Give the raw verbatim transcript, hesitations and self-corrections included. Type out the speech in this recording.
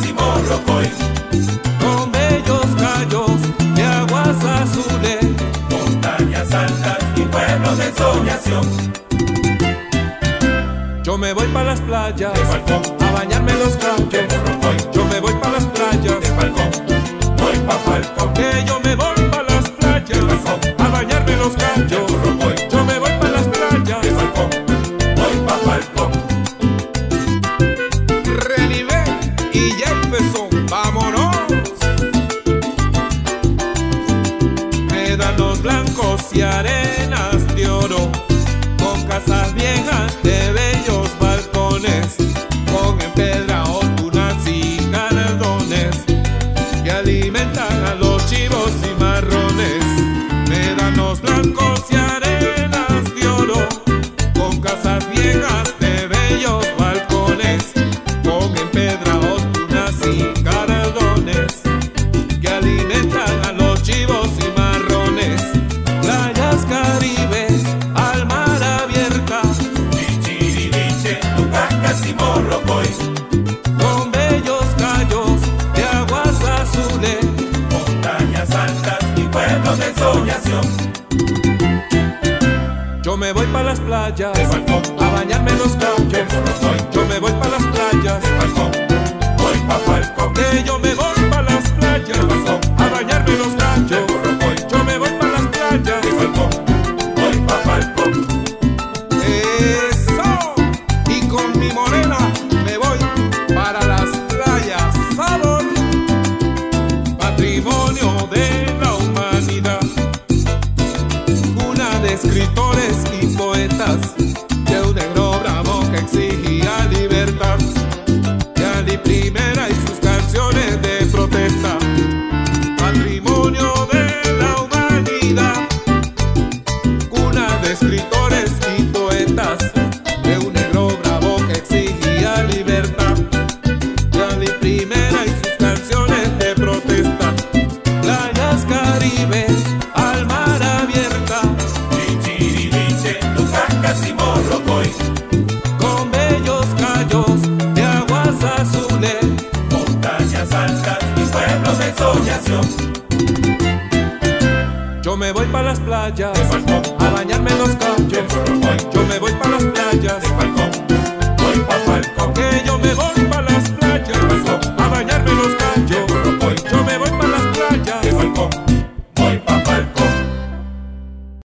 y Morrocoy, con bellos callos de aguas azules, montañas altas y pueblos de ensoñación. Yo me voy pa' las playas De Falcón, a bañarme en los de callos. Morrocoy, Yo me voy pa' las playas, de Falcón, voy pa' Falcón, que yo me voy pa' las playas a bañarme en los de callos. Morrocoy, Yo me voy pa' las playas. de Falcón, voy pa' Falcón. Relivé y Jefferson, vámonos. Médanos blancos y arenas de oro, con casas viejas de bellos balcones, con empedrados, tunas y galardones que alimentan a los chivos y marrones. Médanos blancos y arenas de oro, con casas viejas de bellos balcones, con empedrados, tunas y galardones que alimentan a los chivos y marrones. Playas Caribes, al mar abierta, Chichiriviche, Tucacas y Morrocoy, con bellos callos de aguas azules, montañas altas y pueblos de ensoñación. yo me voy pa' las playas De Falcón, a bañarme en los de callos. Morrocoy, Yo me voy pa' las playas, de Falcón, voy pa' Falcón, que yo me voy pa' las playas a bañarme en los de callos. Morrocoy, Yo me voy pa' las playas. de Falcón, voy pa' Falcón. Eso, y con mi morena me voy para las playas. Sabor, patrimonio de la humanidad, cuna de escritores y poetas, de un negro bravo que exigía libertad, de Ali Primera y sus canciones de protesta. Patrimonio de la humanidad, cuna de escritores y poetas, de un negro bravo que exigía libertad, de Ali Primera y sus canciones de protesta. Playas Caribes, al mar abierta, Chichiriviche, Tucacas y Morrocoy, con bellos callos de aguas azules, montañas altas y pueblos de ensoñación. yo me voy pa' las playas De Falcón, a bañarme en los de callos. Morrocoy, Yo me voy pa' las playas, de Falcón, voy pa' Falcón,